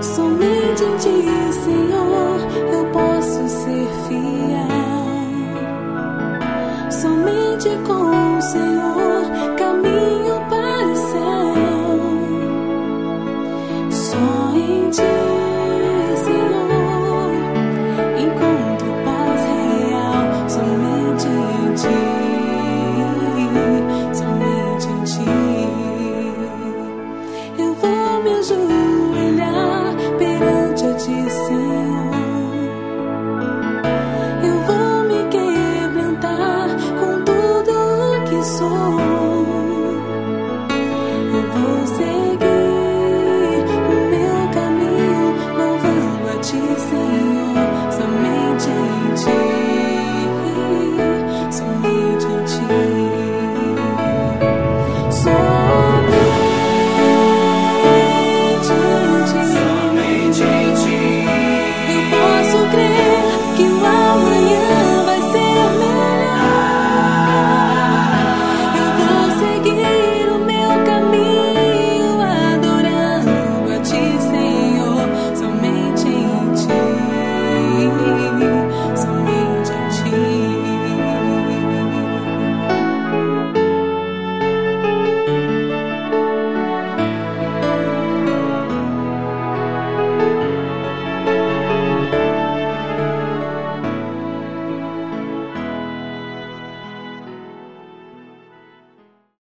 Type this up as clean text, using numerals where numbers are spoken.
Somente em Ti, Senhor, eu posso ser fiel. Somente com o Senhor caminho para o céu. Só em Ti, Senhor, encontro paz real. Somente em Ti, somente em Ti eu vou me ajudar.